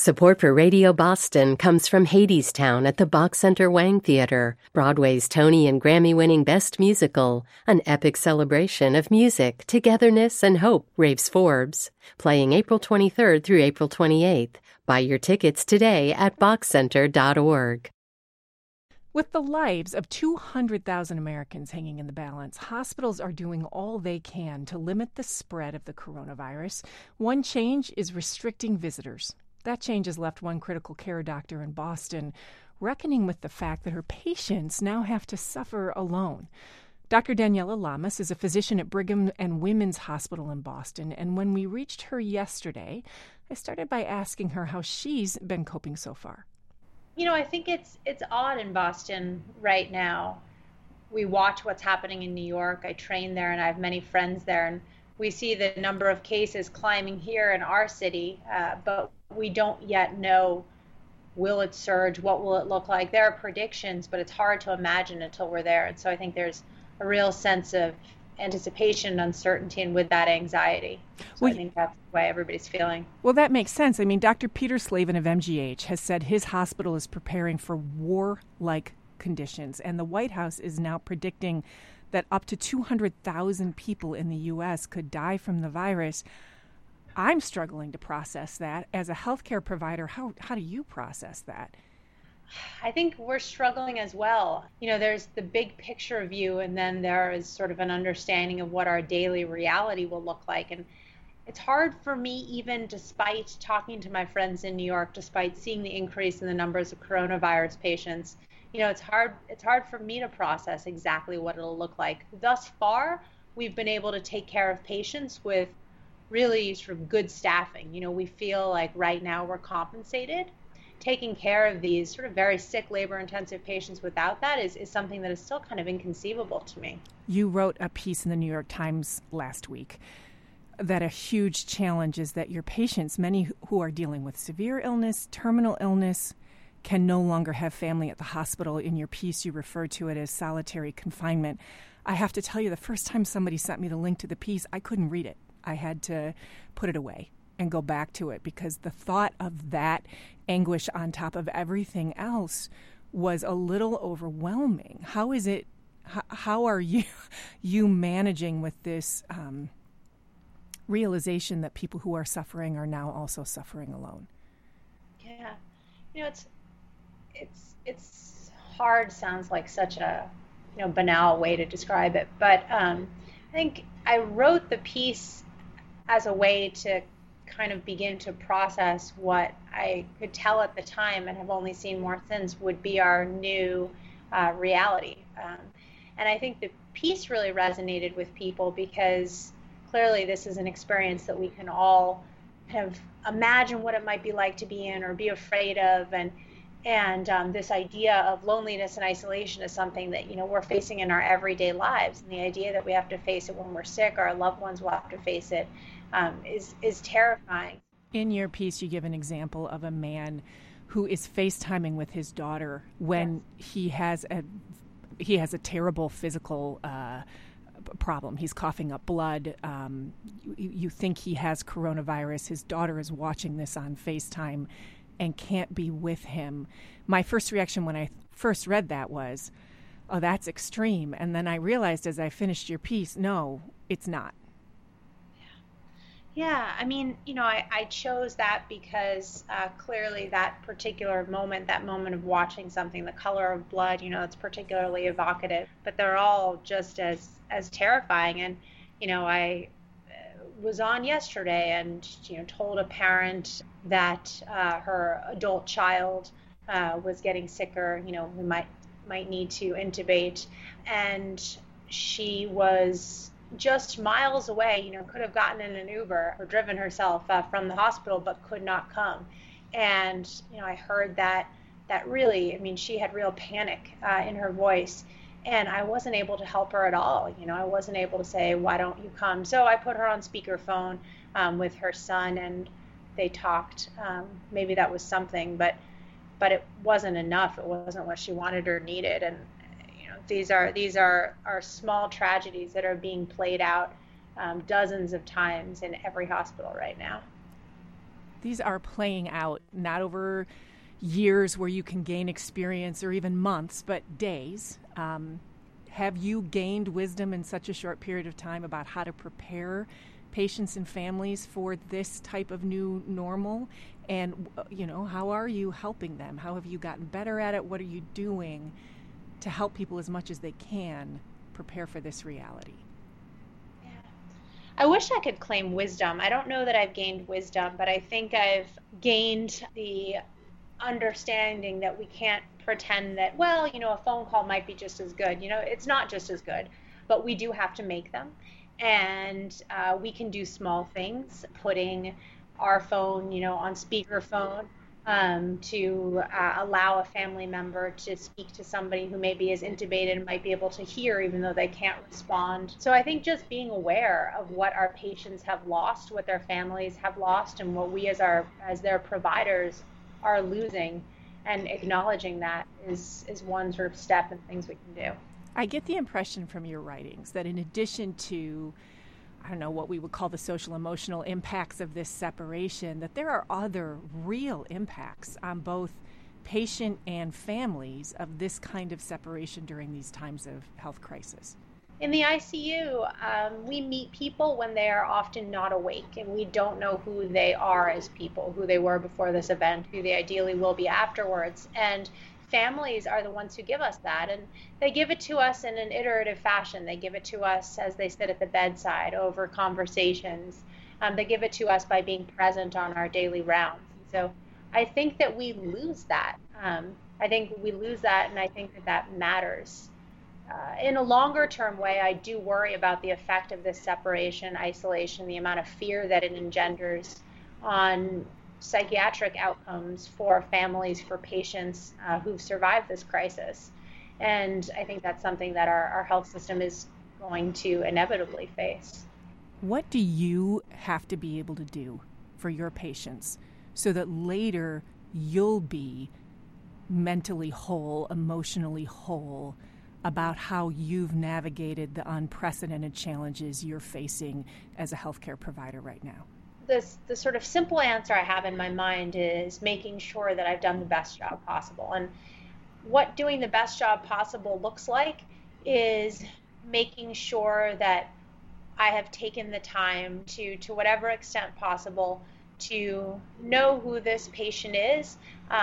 Support for Radio Boston comes from Hadestown at the Bach Center Wang Theater, Broadway's Tony and Grammy-winning Best Musical, an epic celebration of music, togetherness, and hope, raves Forbes. Playing April 23rd through April 28th. Buy your tickets today at bachcenter.org. With the lives of 200,000 Americans hanging in the balance, hospitals are doing all they can to limit the spread of the coronavirus. One change is restricting visitors. That change has left one critical care doctor in Boston reckoning with the fact that her patients now have to suffer alone. Dr. Daniela Lamas is a physician at Brigham and Women's Hospital in Boston, and when we reached her yesterday, I started by asking her how she's been coping so far. You know, I think it's odd in Boston right now. We watch what's happening in New York. I train there, and I have many friends there, and we see the number of cases climbing here in our city, but we don't yet know, will it surge? What will it look like? There are predictions, but it's hard to imagine until we're there. And so I think there's a real sense of anticipation, uncertainty, and with that anxiety. So I think that's the way everybody's feeling. Well, that makes sense. I mean, Dr. Peter Slavin of MGH has said his hospital is preparing for war-like conditions, and the White House is now predicting that up to 200,000 people in the U.S. could die from the virus. I'm struggling to process that. As a healthcare provider, how do you process that? I think we're struggling as well. You know, there's the big picture view, and then there is sort of an understanding of what our daily reality will look like. And it's hard for me, even despite talking to my friends in New York, despite seeing the increase in the numbers of coronavirus patients, you know, it's hard for me to process exactly what it'll look like. Thus far, we've been able to take care of patients with really sort of good staffing. You know, we feel like right now we're compensated. Taking care of these sort of very sick, labor-intensive patients without that is something that is still kind of inconceivable to me. You wrote a piece in the New York Times last week that a huge challenge is that your patients, many who are dealing with severe illness, terminal illness, can no longer have family at the hospital. In your piece, you referred to it as solitary confinement. I have to tell you, the first time somebody sent me the link to the piece, I couldn't read it. I had to put it away and go back to it because the thought of that anguish on top of everything else was a little overwhelming. How is it? How are you managing with this realization that people who are suffering are now also suffering alone? Yeah, you know, it's hard. Sounds like such a banal way to describe it, but I think I wrote the piece as a way to kind of begin to process what I could tell at the time and have only seen more since would be our new reality. And I think the piece really resonated with people because clearly this is an experience that we can all kind of imagine what it might be like to be in or be afraid of. And this idea of loneliness and isolation is something that, you know, we're facing in our everyday lives. And the idea that we have to face it when we're sick, our loved ones will have to face it, is terrifying. In your piece, you give an example of a man who is FaceTiming with his daughter when he has a terrible physical problem. He's coughing up blood. You think he has coronavirus. His daughter is watching this on FaceTime and can't be with him. My first reaction when I first read that was, oh, that's extreme. And then I realized as I finished your piece, no, it's not. Yeah, I mean, you know, I chose that because clearly that particular moment, that moment of watching something, the color of blood, you know, it's particularly evocative, but they're all just as terrifying. And, you know, I was on yesterday and, you know, told a parent that her adult child was getting sicker, you know, who might need to intubate, and she was just miles away, you know, could have gotten in an Uber or driven herself from the hospital, but could not come. And, you know, I heard that really, I mean, she had real panic in her voice, and I wasn't able to help her at all. You know, I wasn't able to say, why don't you come? So I put her on speakerphone with her son, and they talked. Maybe that was something, but it wasn't enough. It wasn't what she wanted or needed. And these are small tragedies that are being played out dozens of times in every hospital right now. These are playing out, not over years where you can gain experience or even months, but days. Have you gained wisdom in such a short period of time about how to prepare patients and families for this type of new normal? And, how are you helping them? How have you gotten better at it? What are you doing to help people as much as they can prepare for this reality? Yeah. I wish I could claim wisdom. I don't know that I've gained wisdom, but I think I've gained the understanding that we can't pretend that, a phone call might be just as good. It's not just as good, but we do have to make them. And we can do small things, putting our phone, on speakerphone to allow a family member to speak to somebody who maybe is intubated and might be able to hear even though they can't respond. So I think just being aware of what our patients have lost, what their families have lost, and what we as their providers are losing, and acknowledging that is one sort of step in things we can do. I get the impression from your writings that in addition to, what we would call the social emotional impacts of this separation, that there are other real impacts on both patient and families of this kind of separation during these times of health crisis. In the ICU, we meet people when they are often not awake, and we don't know who they are as people, who they were before this event, who they ideally will be afterwards. And families are the ones who give us that, and they give it to us in an iterative fashion. They give it to us as they sit at the bedside over conversations. They give it to us by being present on our daily rounds. So I think that we lose that. And I think that matters. In a longer term way, I do worry about the effect of this separation, isolation, the amount of fear that it engenders on psychiatric outcomes for families, for patients who've survived this crisis. And I think that's something that our health system is going to inevitably face. What do you have to be able to do for your patients so that later you'll be mentally whole, emotionally whole, about how you've navigated the unprecedented challenges you're facing as a healthcare provider right now? The sort of simple answer I have in my mind is making sure that I've done the best job possible. And what doing the best job possible looks like is making sure that I have taken the time to whatever extent possible, to know who this patient is,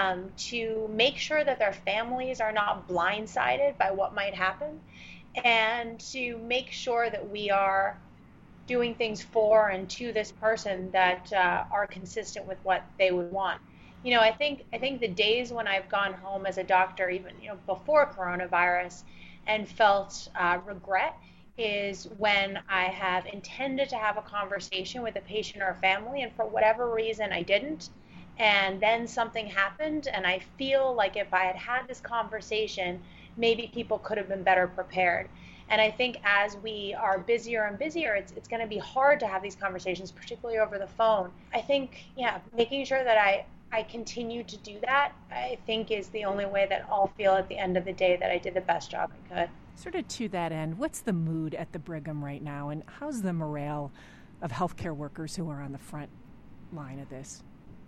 to make sure that their families are not blindsided by what might happen, and to make sure that we are doing things for and to this person that are consistent with what they would want. I think the days when I've gone home as a doctor, even before coronavirus, and felt regret is when I have intended to have a conversation with a patient or family, and for whatever reason I didn't, and then something happened, and I feel like if I had had this conversation, maybe people could have been better prepared. And I think as we are busier and busier, it's going to be hard to have these conversations, particularly over the phone. I think, making sure that I continue to do that, I think is the only way that I'll feel at the end of the day that I did the best job I could. Sort of to that end, what's the mood at the Brigham right now, and how's the morale of healthcare workers who are on the front line of this?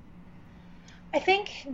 I think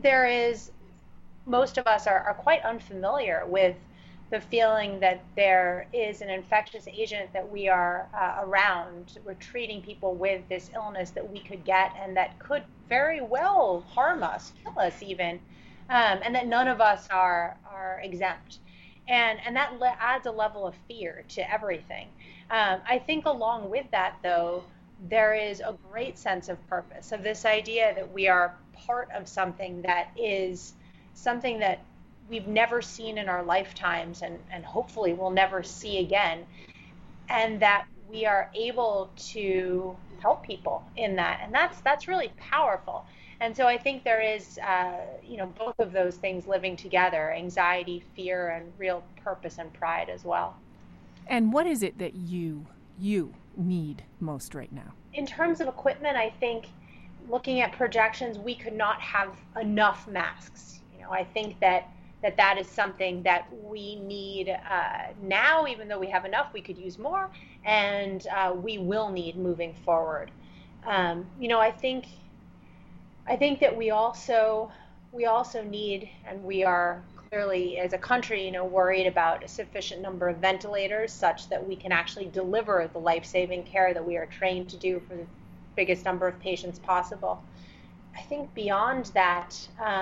most of us are quite unfamiliar with the feeling that there is an infectious agent that we are around. We're treating people with this illness that we could get and that could very well harm us, kill us even, and that none of us are exempt. And that adds a level of fear to everything. I think along with that, though, there is a great sense of purpose, of this idea that we are part of something that is something that we've never seen in our lifetimes and hopefully we'll never see again, and that we are able to help people in that. And that's really powerful. And so I think there is, both of those things living together, anxiety, fear, and real purpose and pride as well. And what is it that you need most right now? In terms of equipment, I think looking at projections, we could not have enough masks. I think that is something that we need now, even though we have enough, we could use more, and we will need moving forward. I think I think that we also need, and we are clearly as a country, worried about a sufficient number of ventilators such that we can actually deliver the life-saving care that we are trained to do for the biggest number of patients possible. I think beyond that,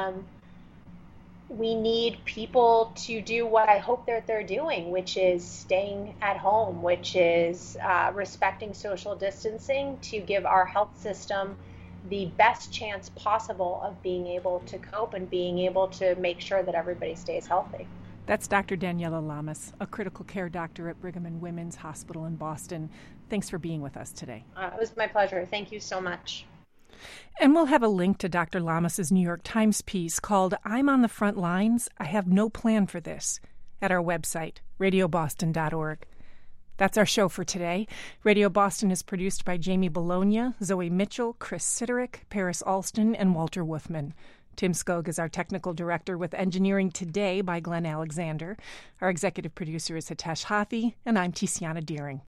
we need people to do what I hope that they're doing, which is staying at home, which is respecting social distancing to give our health system the best chance possible of being able to cope and being able to make sure that everybody stays healthy. That's Dr. Daniela Lamas, a critical care doctor at Brigham and Women's Hospital in Boston. Thanks for being with us today. It was my pleasure. Thank you so much. And we'll have a link to Dr. Lamas's New York Times piece called "I'm on the Front Lines. I Have No Plan for This" at our website, radioboston.org. That's our show for today. Radio Boston is produced by Jamie Bologna, Zoe Mitchell, Chris Siderick, Paris Alston, and Walter Wolfman. Tim Skog is our technical director, with engineering today by Glenn Alexander. Our executive producer is Hitesh Hathi, and I'm Tiziana Deering.